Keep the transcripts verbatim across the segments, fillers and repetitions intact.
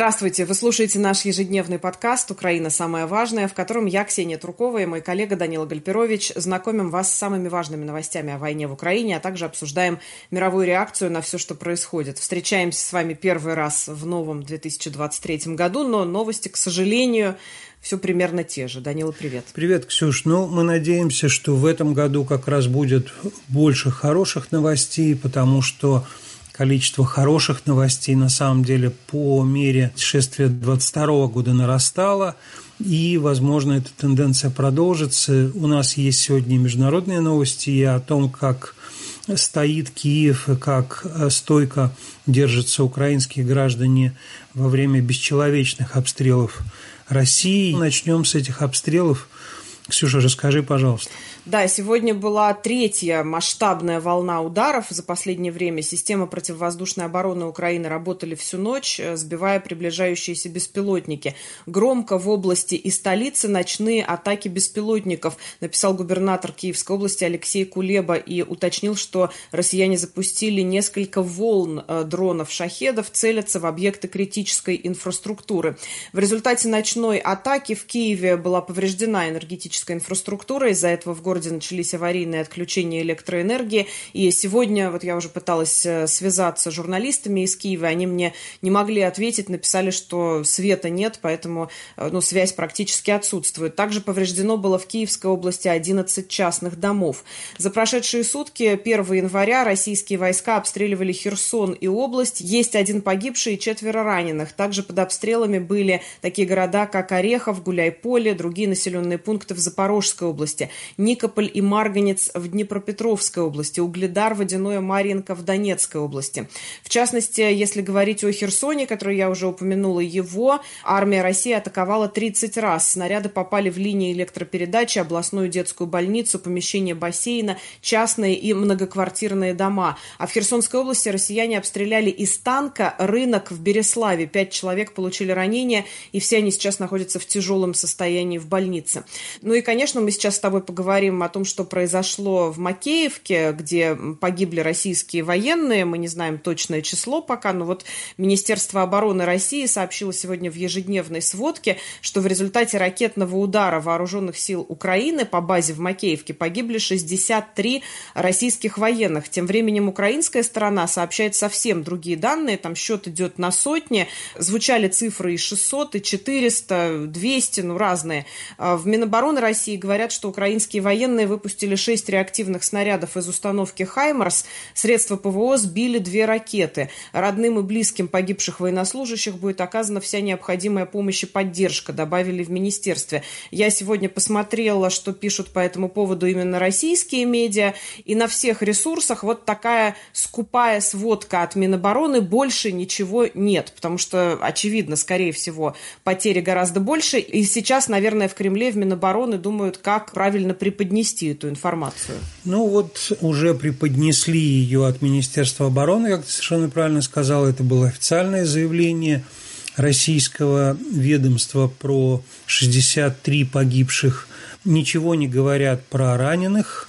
Здравствуйте! Вы слушаете наш ежедневный подкаст «Украина. Самое важное», в котором я, Ксения Трукова, и мой коллега Данила Гальперович знакомим вас с самыми важными новостями о войне в Украине, а также обсуждаем мировую реакцию на все, что происходит. Встречаемся с вами первый раз в новом две тысячи двадцать третьем году, но новости, к сожалению, все примерно те же. Данила, привет. Привет, Ксюш. Ну, мы надеемся, что в этом году как раз будет больше хороших новостей, потому что количество хороших новостей на самом деле по мере шествия двадцать второго года нарастало, и, возможно, эта тенденция продолжится. У нас есть сегодня международные новости и о том, как стоит Киев, и как стойко держатся украинские граждане во время бесчеловечных обстрелов России. Начнем с этих обстрелов. Ксюша, расскажи, пожалуйста. Да, сегодня была третья масштабная волна ударов. За последнее время системы противовоздушной обороны Украины работали всю ночь, сбивая приближающиеся беспилотники. Громко в области и столице ночные атаки беспилотников, написал губернатор Киевской области Алексей Кулеба и уточнил, что россияне запустили несколько волн дронов-шахедов, целятся в объекты критической инфраструктуры. В результате ночной атаки в Киеве была повреждена энергетическая инфраструктура. Из-за этого в городе В городе начались аварийные отключения электроэнергии. И сегодня, вот я уже пыталась связаться с журналистами из Киева, они мне не могли ответить, написали, что света нет, поэтому ну, связь практически отсутствует. Также повреждено было в Киевской области одиннадцать частных домов. За прошедшие сутки, первого января, российские войска обстреливали Херсон и область. Есть один погибший и четверо раненых. Также под обстрелами были такие города, как Орехов, Гуляйполе, другие населенные пункты в Запорожской области. Никополь и Марганец в Днепропетровской области, Угледар, Водяное, Марьинка в Донецкой области. В частности, если говорить о Херсоне, который я уже упомянула, его армия России атаковала тридцать раз. Снаряды попали в линии электропередачи, областную детскую больницу, помещение бассейна, частные и многоквартирные дома. А в Херсонской области россияне обстреляли из танка рынок в Береславе. Пять человек получили ранения, и все они сейчас находятся в тяжелом состоянии в больнице. Ну и, конечно, мы сейчас с тобой поговорим о том, что произошло в Макеевке, где погибли российские военные. Мы не знаем точное число пока, но вот Министерство обороны России сообщило сегодня в ежедневной сводке, что в результате ракетного удара вооруженных сил Украины по базе в Макеевке погибли шестьдесят три российских военных. Тем временем украинская сторона сообщает совсем другие данные. Там счет идет на сотни. Звучали цифры и шестьсот, и четыреста, двести, ну разные. В Минобороны России говорят, что украинские военные Военные выпустили шесть реактивных снарядов из установки «Хаймарс». Средства ПВО сбили две ракеты. Родным и близким погибших военнослужащих будет оказана вся необходимая помощь и поддержка, добавили в министерстве. Я сегодня посмотрела, что пишут по этому поводу именно российские медиа. И на всех ресурсах вот такая скупая сводка от Минобороны. Больше ничего нет, потому что, очевидно, скорее всего, потери гораздо больше. И сейчас, наверное, в Кремле, в Минобороны думают, как правильно преподнести нести эту информацию? Ну вот уже преподнесли ее от Министерства обороны, как ты совершенно правильно сказала, это было официальное заявление российского ведомства про шестьдесят три погибших. Ничего не говорят про раненых,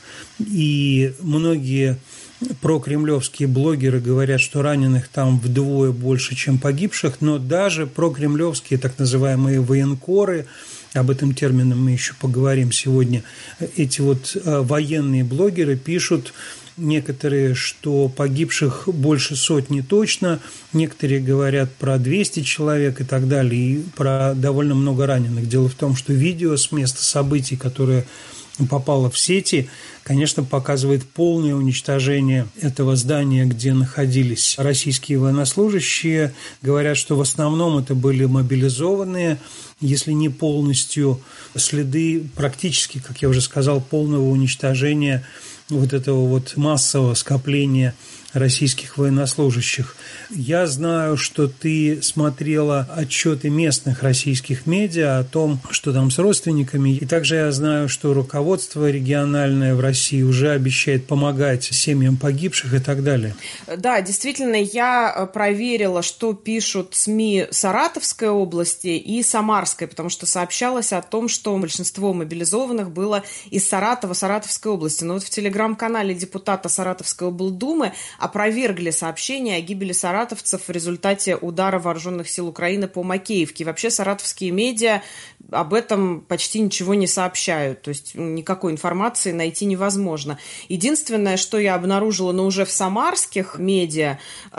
и многие прокремлевские блогеры говорят, что раненых там вдвое больше, чем погибших, но даже прокремлевские так называемые военкоры, об этом термине мы еще поговорим сегодня, эти вот военные блогеры пишут, некоторые, что погибших больше сотни точно, некоторые говорят про двести человек и так далее, и про довольно много раненых. Дело в том, что видео с места событий, которое попало в сети, конечно, показывает полное уничтожение этого здания, где находились российские военнослужащие. Говорят, что в основном это были мобилизованные, если не полностью, следы практически, как я уже сказал, полного уничтожения вот этого вот массового скопления российских военнослужащих. Я знаю, что ты смотрела отчеты местных российских медиа о том, что там с родственниками. И также я знаю, что руководство региональное в России уже обещает помогать семьям погибших и так далее. Да, действительно, я проверила, что пишут СМИ Саратовской области и Самарской, потому что сообщалось о том, что большинство мобилизованных было из Саратова, Саратовской области. Но вот в телеграм-канале депутата Саратовской облдумы опровергли сообщения о гибели саратовцев в результате удара вооруженных сил Украины по Макеевке. И вообще саратовские медиа об этом почти ничего не сообщают, то есть никакой информации найти невозможно. Единственное, что я обнаружила, но уже в самарских медиа,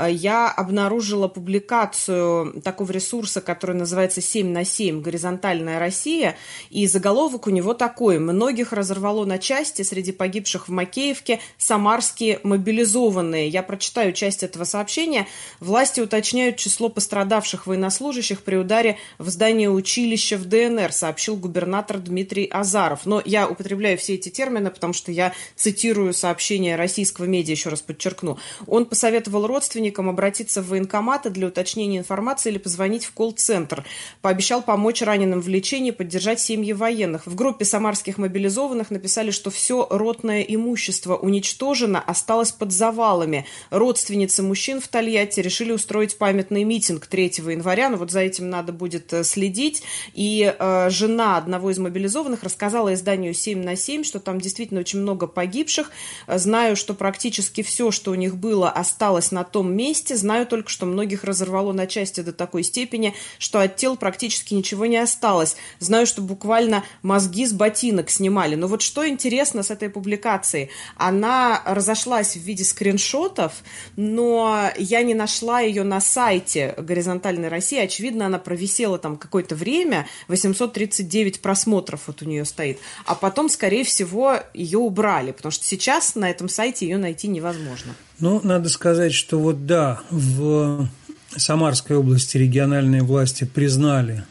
я обнаружила публикацию такого ресурса, который называется семь на семь «Горизонтальная Россия», и заголовок у него такой: «Многих разорвало на части, среди погибших в Макеевке самарские мобилизованные». Я прочитаю часть этого сообщения. Власти уточняют число пострадавших военнослужащих при ударе в здание училища в ДНР, сообщил губернатор Дмитрий Азаров. Но я употребляю все эти термины, потому что я цитирую сообщение российского медиа, еще раз подчеркну. Он посоветовал родственникам обратиться в военкоматы для уточнения информации или позвонить в колл-центр. Пообещал помочь раненым в лечении, поддержать семьи военных. В группе самарских мобилизованных написали, что все ротное имущество уничтожено, осталось под завалами. Родственницы мужчин в Тольятти решили устроить памятный митинг третьего января. Но вот за этим надо будет следить. И э, жена одного из мобилизованных рассказала изданию семь на семь, что там действительно очень много погибших. Знаю, что практически все, что у них было, осталось на том месте. Знаю только, что многих разорвало на части до такой степени, что от тел практически ничего не осталось. Знаю, что буквально мозги с ботинок снимали. Но вот что интересно с этой публикацией? Она разошлась в виде скриншотов, но я не нашла ее на сайте «Горизонтальной России». Очевидно, она провисела там какое-то время, восемьсот тридцать девять просмотров вот у нее стоит. А потом, скорее всего, ее убрали, потому что сейчас на этом сайте ее найти невозможно. Ну, надо сказать, что вот да, в Самарской области региональные власти признали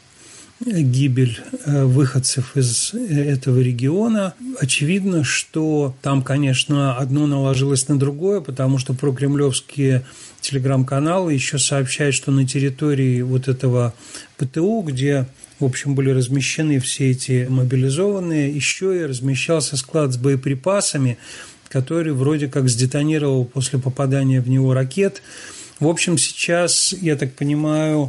гибель выходцев из этого региона. Очевидно, что там, конечно, одно наложилось на другое, потому что прокремлевские телеграм-каналы еще сообщают, что на территории вот этого ПТУ, где, в общем, были размещены все эти мобилизованные, еще и размещался склад с боеприпасами, который вроде как сдетонировал после попадания в него ракет. В общем, сейчас, я так понимаю,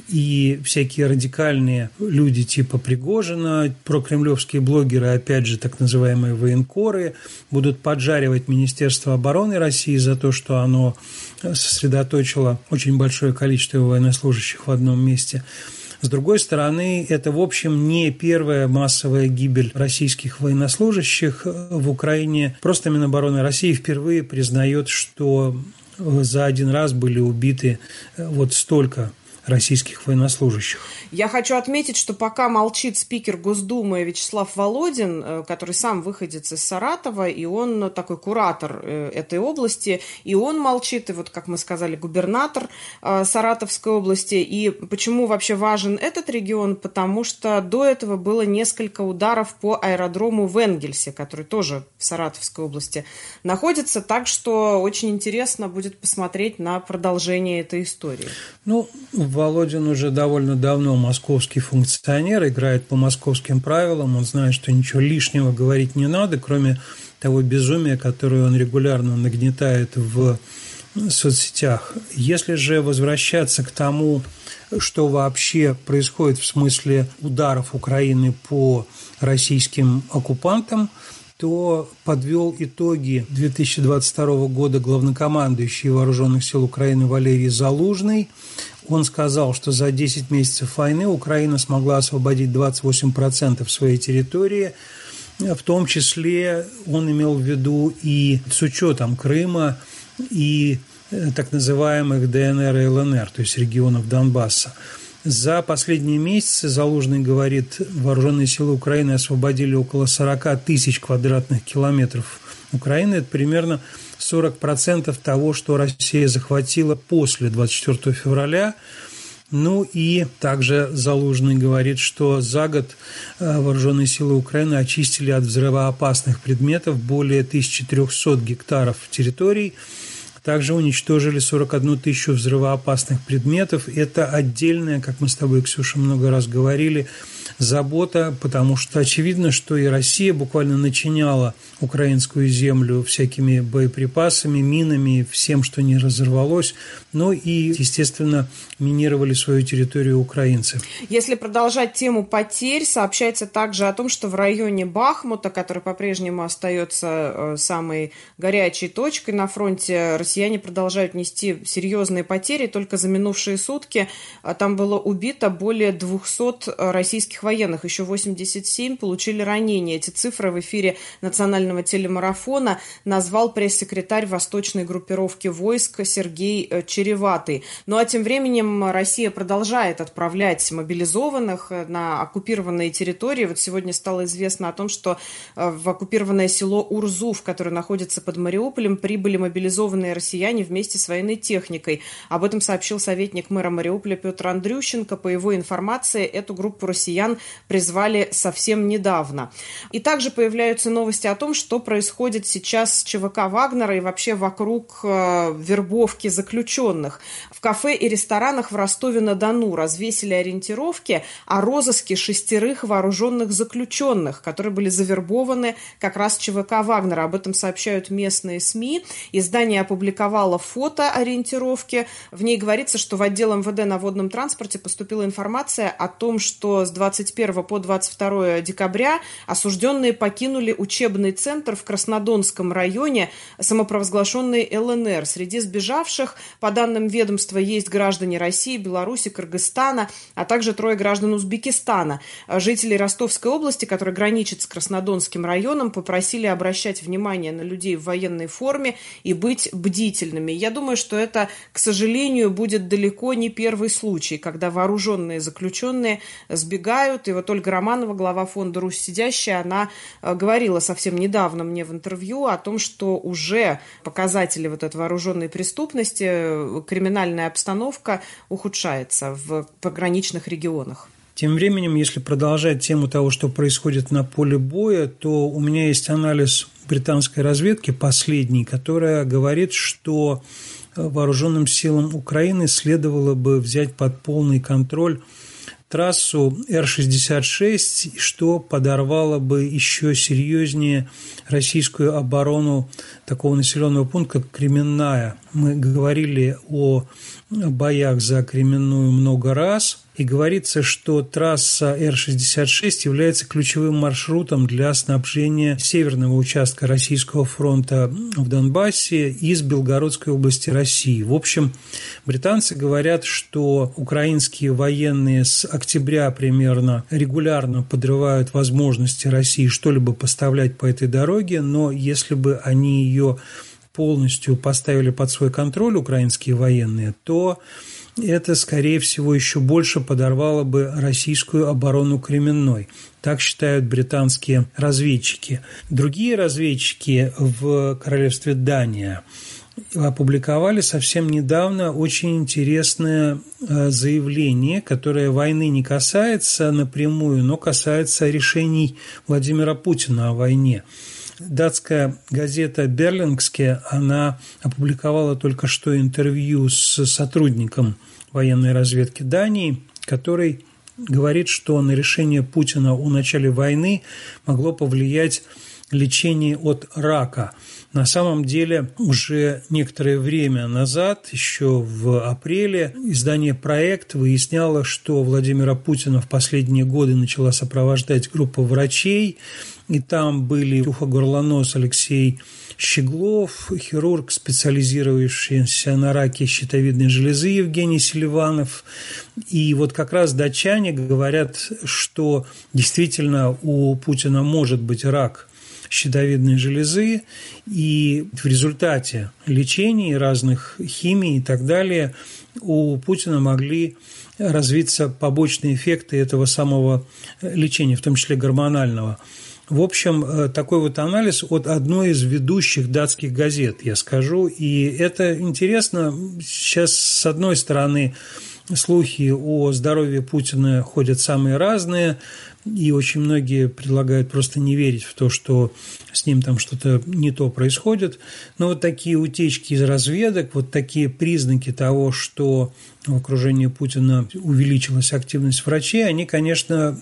и всякие радикальные люди типа Пригожина, прокремлевские блогеры, опять же, так называемые военкоры, будут поджаривать Министерство обороны России за то, что оно сосредоточило очень большое количество военнослужащих в одном месте. С другой стороны, это, в общем, не первая массовая гибель российских военнослужащих в Украине. Просто Минобороны России впервые признает, что за один раз были убиты вот столько российских военнослужащих. Я хочу отметить, что пока молчит спикер Госдумы Вячеслав Володин, который сам выходец из Саратова, и он такой куратор этой области, и он молчит, и вот, как мы сказали, губернатор Саратовской области. И почему вообще важен этот регион? Потому что до этого было несколько ударов по аэродрому в Энгельсе, который тоже в Саратовской области находится, так что очень интересно будет посмотреть на продолжение этой истории. Ну, Володин уже довольно давно московский функционер, играет по московским правилам, он знает, что ничего лишнего говорить не надо, кроме того безумия, которое он регулярно нагнетает в соцсетях. Если же возвращаться к тому, что вообще происходит в смысле ударов Украины по российским оккупантам, то подвел итоги две тысячи двадцать второго года главнокомандующий Вооруженных сил Украины Валерий Залужный. Он сказал, что за десять месяцев войны Украина смогла освободить двадцать восемь процентов своей территории. В том числе он имел в виду и с учетом Крыма, и так называемых ДНР и ЛНР, то есть регионов Донбасса. За последние месяцы, Залужный говорит, вооруженные силы Украины освободили около сорок тысяч квадратных километров Украины. Это примерно сорок процентов того, что Россия захватила после двадцать четвёртого февраля. Ну и также Залужный говорит, что за год вооруженные силы Украины очистили от взрывоопасных предметов более тысяча триста гектаров территорий. Также уничтожили сорок одну тысячу взрывоопасных предметов. Это отдельная, как мы с тобой, Ксюша, много раз говорили, забота, потому что очевидно, что и Россия буквально начиняла украинскую землю всякими боеприпасами, минами, всем, что не разорвалось, но и, естественно, минировали свою территорию украинцы. Если продолжать тему потерь, сообщается также о том, что в районе Бахмута, который по-прежнему остается самой горячей точкой на фронте, россияне россияне продолжают нести серьезные потери. Только за минувшие сутки там было убито более двухсот российских военных. Еще восемьдесят семь получили ранения. Эти цифры в эфире национального телемарафона назвал пресс-секретарь восточной группировки войск Сергей Череватый. Ну а тем временем Россия продолжает отправлять мобилизованных на оккупированные территории. Вот сегодня стало известно о том, что в оккупированное село Урзув, которое находится под Мариуполем, прибыли мобилизованные россияне вместе с военной техникой. Об этом сообщил советник мэра Мариуполя Петр Андрющенко. По его информации, эту группу россиян призвали совсем недавно. И также появляются новости о том, что происходит сейчас с ЧВК Вагнера и вообще вокруг э, вербовки заключенных. В кафе и ресторанах в Ростове-на-Дону развесили ориентировки о розыске шестерых вооруженных заключенных, которые были завербованы как раз ЧВК Вагнера. Об этом сообщают местные СМИ. Издание опубликовало фото ориентировки. В ней говорится, что в отдел МВД на водном транспорте поступила информация о том, что с двадцать первого по двадцать второе декабря осужденные покинули учебный центр в Краснодонском районе самопровозглашенной ЛНР. Среди сбежавших, по данным ведомства, есть граждане России, Беларуси, Кыргызстана, а также трое граждан Узбекистана. Жители Ростовской области, которые граничат с Краснодонским районом, попросили обращать внимание на людей в военной форме и быть бдительными. Я думаю, что это, к сожалению, будет далеко не первый случай, когда вооруженные заключенные сбегают. И вот Ольга Романова, глава фонда «Русь сидящая», она говорила совсем недавно мне в интервью о том, что уже показатели вот этой вооруженной преступности, криминальная обстановка ухудшается в пограничных регионах. Тем временем, если продолжать тему того, что происходит на поле боя, то у меня есть анализ британской разведки, последний, которая говорит, что вооруженным силам Украины следовало бы взять под полный контроль трассу Эр шестьдесят шесть, что подорвало бы еще серьезнее российскую оборону такого населенного пункта, как Кременная. Мы говорили о боях за Кременную много раз, и говорится, что трасса Эр шестьдесят шесть является ключевым маршрутом для снабжения северного участка Российского фронта в Донбассе из Белгородской области России. В общем, британцы говорят, что украинские военные с октября примерно регулярно подрывают возможности России что-либо поставлять по этой дороге, но если бы они ее полностью поставили под свой контроль, украинские военные, то это, скорее всего, еще больше подорвало бы российскую оборону Кременной. Так считают британские разведчики. Другие разведчики в королевстве Дания опубликовали совсем недавно очень интересное заявление, которое войны не касается напрямую, но касается решений Владимира Путина о войне. Датская газета «Берлингске», она опубликовала только что интервью с сотрудником военной разведки Дании, который говорит, что на решение Путина о начале войны могло повлиять лечение от рака. На самом деле, уже некоторое время назад, еще в апреле, издание «Проект» выясняло, что Владимира Путина в последние годы начала сопровождать группа врачей, и там были ухо-горло-нос Алексей Щеглов, хирург, специализирующийся на раке щитовидной железы Евгений Селиванов. И вот как раз датчане говорят, что действительно у Путина может быть рак щитовидной железы, и в результате лечений, разных химий и так далее у Путина могли развиться побочные эффекты этого самого лечения, в том числе гормонального. В общем, такой вот анализ от одной из ведущих датских газет, я скажу, и это интересно. Сейчас, с одной стороны, слухи о здоровье Путина ходят самые разные, и очень многие предлагают просто не верить в то, что с ним там что-то не то происходит. Но вот такие утечки из разведок, вот такие признаки того, что в окружении Путина увеличилась активность врачей, они, конечно,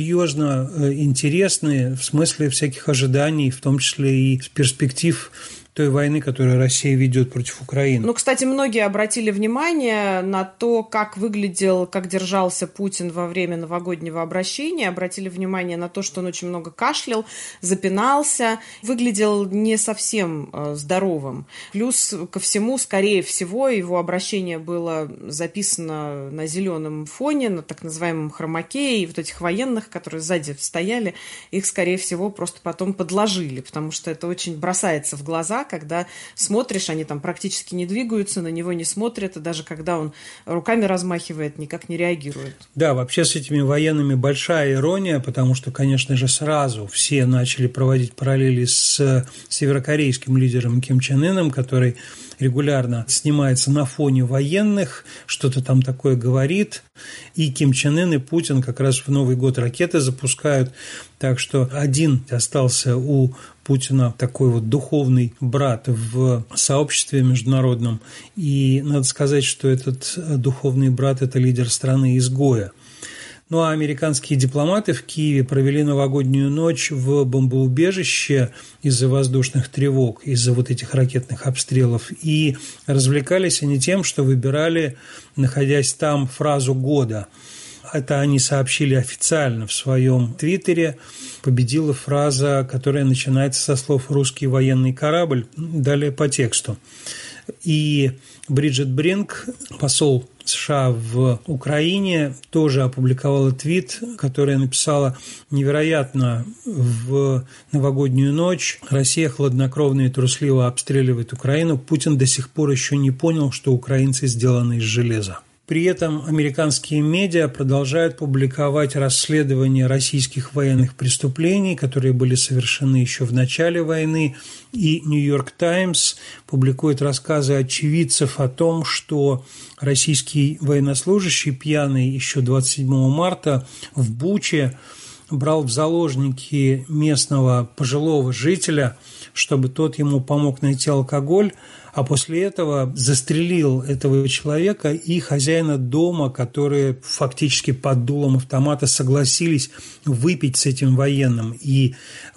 серьезно интересны в смысле всяких ожиданий, в том числе и перспектив той войны, которую Россия ведет против Украины. Ну, кстати, многие обратили внимание на то, как выглядел, как держался Путин во время новогоднего обращения, обратили внимание на то, что он очень много кашлял, запинался, выглядел не совсем здоровым. Плюс ко всему, скорее всего, его обращение было записано на зеленом фоне, на так называемом хромаке, и вот этих военных, которые сзади стояли, их, скорее всего, просто потом подложили, потому что это очень бросается в глаза, когда смотришь, они там практически не двигаются, на него не смотрят, и даже когда он руками размахивает, никак не реагирует. Да, вообще с этими военными большая ирония, потому что, конечно же, сразу все начали проводить параллели с северокорейским лидером Ким Чен Ыном, который регулярно снимается на фоне военных, что-то там такое говорит, и Ким Чен Ын и Путин как раз в Новый год ракеты запускают, так что один остался у Путина такой вот духовный брат в сообществе международном, и надо сказать, что этот духовный брат – это лидер страны-изгоя. Ну а американские дипломаты в Киеве провели новогоднюю ночь в бомбоубежище из-за воздушных тревог, из-за вот этих ракетных обстрелов. И развлекались они тем, что выбирали, находясь там, фразу года. Это они сообщили официально в своем твиттере. Победила фраза, которая начинается со слов «русский военный корабль». Далее по тексту. И Бриджит Бринк, посол США в Украине, тоже опубликовала твит, который написала: «Невероятно, в новогоднюю ночь Россия хладнокровно и трусливо обстреливает Украину. Путин до сих пор еще не понял, что украинцы сделаны из железа». При этом американские медиа продолжают публиковать расследования российских военных преступлений, которые были совершены еще в начале войны, и «Нью-Йорк Таймс» публикует рассказы очевидцев о том, что российский военнослужащий пьяный еще двадцать седьмого марта в Буче брал в заложники местного пожилого жителя, чтобы тот ему помог найти алкоголь, а после этого застрелил этого человека и хозяина дома, которые фактически под дулом автомата согласились выпить с этим военным. И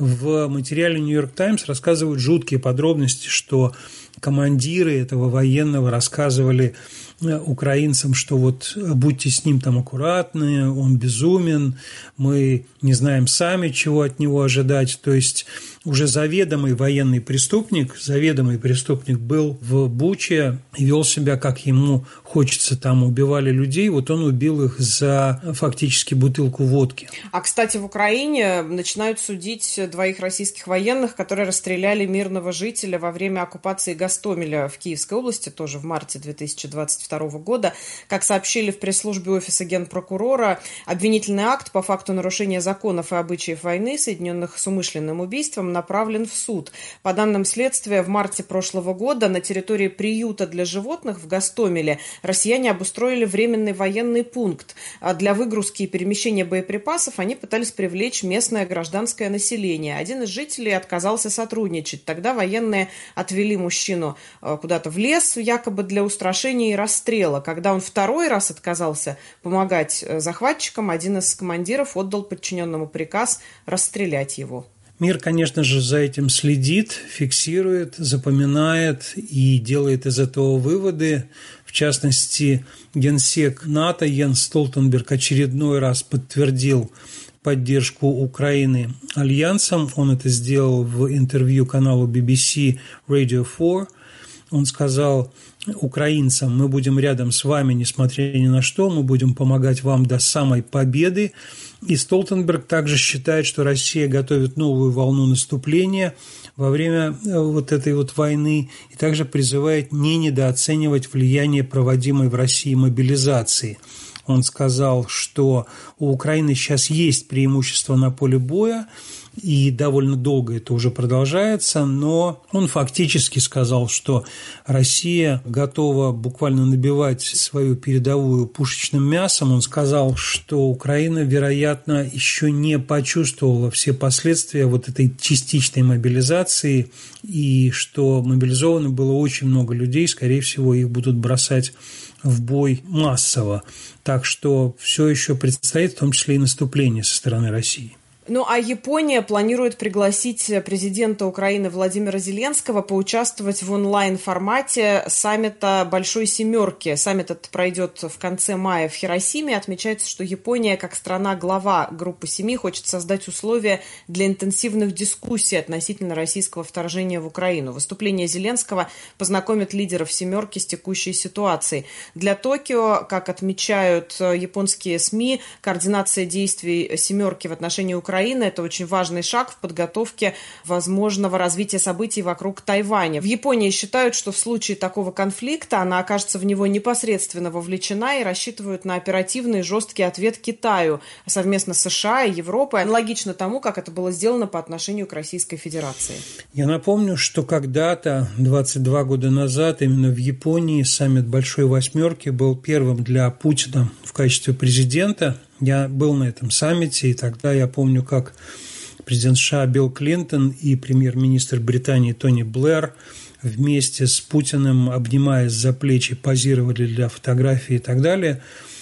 в материале «Нью-Йорк Таймс» рассказывают жуткие подробности, что командиры этого военного рассказывали украинцам, что вот будьте с ним там аккуратны, он безумен, мы не знаем сами, чего от него ожидать. То есть уже заведомый военный преступник, заведомый преступник был в Буче и вел себя, как ему хочется. Там убивали людей, вот он убил их за фактически бутылку водки. А, кстати, в Украине начинают судить двоих российских военных, которые расстреляли мирного жителя во время оккупации Гостомеля в Киевской области, тоже в марте две тысячи двадцать второго года. Как сообщили в пресс-службе офиса генпрокурора, обвинительный акт по факту нарушения законов и обычаев войны, соединенных с умышленным убийством, направлен в суд. По данным следствия, в марте прошлого года на территории приюта для животных в Гостомеле россияне обустроили временный военный пункт. Для выгрузки и перемещения боеприпасов они пытались привлечь местное гражданское население. Один из жителей отказался сотрудничать. Тогда военные отвели мужчину куда-то в лес, якобы для устрашения и расстрела. Когда он второй раз отказался помогать захватчикам, один из командиров отдал подчиненному приказ расстрелять его. Мир, конечно же, за этим следит, фиксирует, запоминает и делает из этого выводы. В частности, генсек НАТО Йенс Столтенберг очередной раз подтвердил поддержку Украины альянсом. Он это сделал в интервью каналу би би си Radio четыре. Он сказал украинцам: мы будем рядом с вами, несмотря ни на что, мы будем помогать вам до самой победы. И Столтенберг также считает, что Россия готовит новую волну наступления во время вот этой вот войны, и также призывает не недооценивать влияние проводимой в России мобилизации. Он сказал, что у Украины сейчас есть преимущество на поле боя, и довольно долго это уже продолжается, но он фактически сказал, что Россия готова буквально набивать свою передовую пушечным мясом. Он сказал, что Украина, вероятно, еще не почувствовала все последствия вот этой частичной мобилизации, и что мобилизовано было очень много людей, скорее всего, их будут бросать в бой массово. Так что все еще предстоит, в том числе и наступление со стороны России. Ну, а Япония планирует пригласить президента Украины Владимира Зеленского поучаствовать в онлайн-формате саммита Большой Семерки. Саммит этот пройдет в конце мая в Хиросиме. Отмечается, что Япония, как страна-глава Группы Семи, хочет создать условия для интенсивных дискуссий относительно российского вторжения в Украину. Выступление Зеленского познакомит лидеров Семерки с текущей ситуацией. Для Токио, как отмечают японские СМИ, координация действий Семерки в отношении Украины Украина – это очень важный шаг в подготовке возможного развития событий вокруг Тайваня. В Японии считают, что в случае такого конфликта она окажется в него непосредственно вовлечена и рассчитывают на оперативный и жесткий ответ Китаю совместно с США и Европой, аналогично тому, как это было сделано по отношению к Российской Федерации. Я напомню, что когда-то, двадцать два года назад, именно в Японии саммит Большой Восьмерки был первым для Путина в качестве президента. Я был на этом саммите, и тогда я помню, как президент США Билл Клинтон и премьер-министр Британии Тони Блэр вместе с Путиным, обнимаясь за плечи, позировали для фотографий и так далее.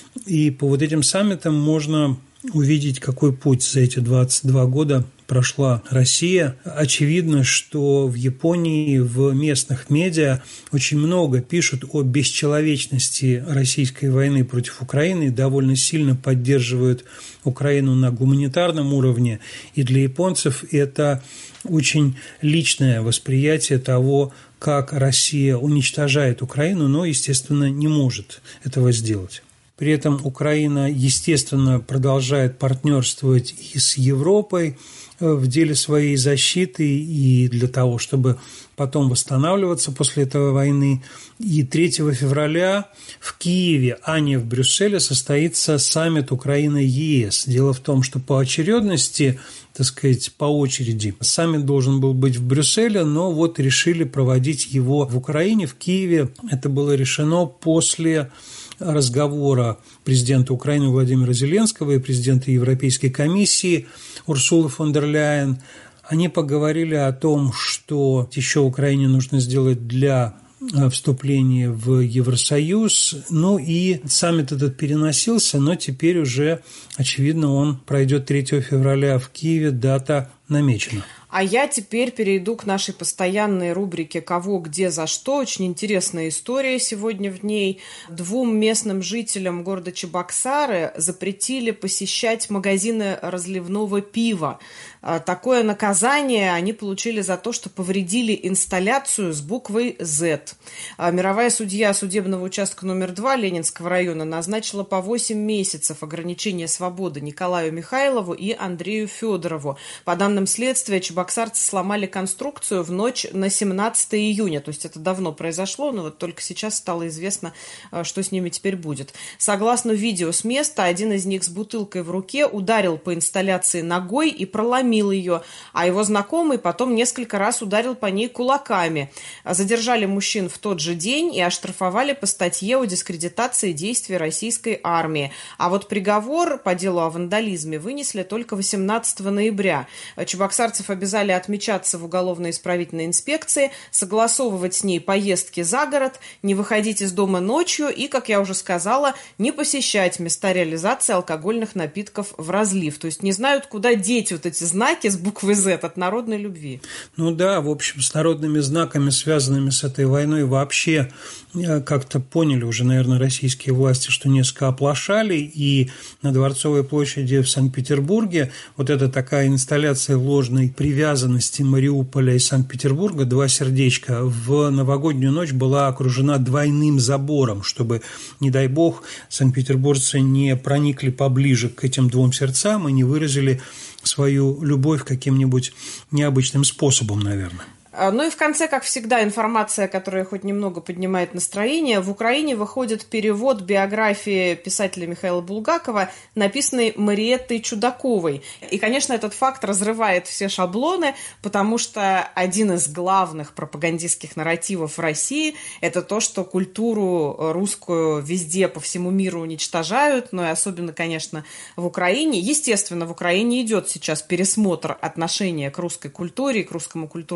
И по вот этим саммитам можно увидеть, какой путь за эти двадцать два года прошла Россия. Очевидно, что в Японии, в местных медиа очень много пишут о бесчеловечности российской войны против Украины и довольно сильно поддерживают Украину на гуманитарном уровне. И для японцев это очень личное восприятие того, как Россия уничтожает Украину, но, естественно, не может этого сделать. При этом Украина, естественно, продолжает партнерствовать и с Европой в деле своей защиты и для того, чтобы потом восстанавливаться после этой войны. И третьего февраля в Киеве, а не в Брюсселе, состоится саммит Украина-ЕС. Дело в том, что по очередности, так сказать, по очереди, саммит должен был быть в Брюсселе, но вот решили проводить его в Украине, в Киеве. Это было решено после разговора президента Украины Владимира Зеленского и президента Европейской комиссии Урсулы фон дер Ляйен. Они поговорили о том, что еще Украине нужно сделать для вступления в Евросоюз. Ну и саммит этот переносился, но теперь уже, очевидно, он пройдет третьего февраля в Киеве, дата намечена. А я теперь перейду к нашей постоянной рубрике «Кого, где, за что». Очень интересная история сегодня в ней. Двум местным жителям города Чебоксары запретили посещать магазины разливного пива. Такое наказание они получили за то, что повредили инсталляцию с буквой «зет». Мировая судья судебного участка номер два Ленинского района назначила по восемь месяцев ограничения свободы Николаю Михайлову и Андрею Федорову. По данным следствия, чебоксарцы сломали конструкцию в ночь на семнадцатое июня. То есть это давно произошло, но вот только сейчас стало известно, что с ними теперь будет. Согласно видео с места, один из них с бутылкой в руке ударил по инсталляции ногой и проломил ее, а его знакомый потом несколько раз ударил по ней кулаками. Задержали мужчин в тот же день и оштрафовали по статье о дискредитации действий российской армии. А вот приговор по делу о вандализме вынесли только восемнадцатого ноября. Чебоксарцев обязали отмечаться в уголовно-исправительной инспекции, согласовывать с ней поездки за город, не выходить из дома ночью и, как я уже сказала, не посещать места реализации алкогольных напитков в разлив. То есть не знают, куда деть вот эти знаки с буквы «зет» от народной любви. Ну да, в общем, с народными знаками, связанными с этой войной, вообще как-то поняли уже, наверное, российские власти, что несколько оплошали, и на Дворцовой площади в Санкт-Петербурге вот эта такая инсталляция ложной привязанности Мариуполя и Санкт-Петербурга, два сердечка, в новогоднюю ночь была окружена двойным забором, чтобы, не дай бог, санкт-петербуржцы не проникли поближе к этим двум сердцам и не выразили свою любовь каким-нибудь необычным способом, наверное. Ну и в конце, как всегда, информация, которая хоть немного поднимает настроение. В Украине выходит перевод биографии писателя Михаила Булгакова, написанной Мариеттой Чудаковой. И, конечно, этот факт разрывает все шаблоны, потому что один из главных пропагандистских нарративов в России – это то, что культуру русскую везде по всему миру уничтожают, но и особенно, конечно, в Украине. Естественно, в Украине идет сейчас пересмотр отношения к русской культуре, к русскому культурному наследию.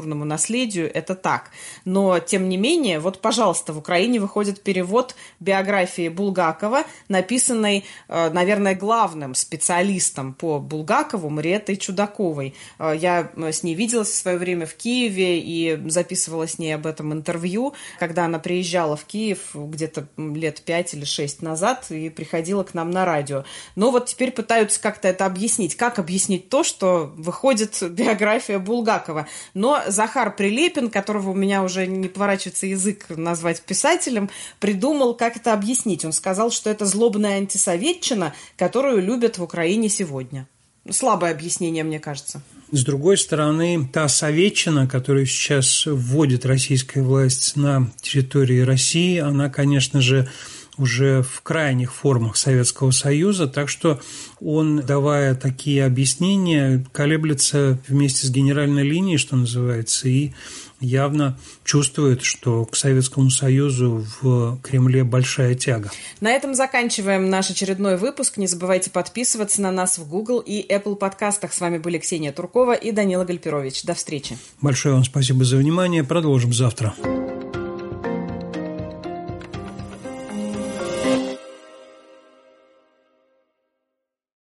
наследию, это так. Но, тем не менее, вот, пожалуйста, в Украине выходит перевод биографии Булгакова, написанной, наверное, главным специалистом по Булгакову Мариэттой Чудаковой. Я с ней виделась в свое время в Киеве и записывала с ней об этом интервью, когда она приезжала в Киев где-то лет пять или шесть назад и приходила к нам на радио. Но вот теперь пытаются как-то это объяснить. Как объяснить то, что выходит биография Булгакова? Но Захар Прилепин, которого у меня уже не поворачивается язык назвать писателем, придумал, как это объяснить. Он сказал, что это злобная антисоветчина, которую любят в Украине сегодня. Слабое объяснение, мне кажется. С другой стороны, та советчина, которую сейчас вводит российская власть на территории России, она, конечно же, уже в крайних формах Советского Союза, так что он, давая такие объяснения, колеблется вместе с генеральной линией, что называется, и явно чувствует, что к Советскому Союзу в Кремле большая тяга. На этом заканчиваем наш очередной выпуск. Не забывайте подписываться на нас в Google и Apple подкастах. С вами были Ксения Туркова и Данила Гальперович. До встречи. Большое вам спасибо за внимание. Продолжим завтра.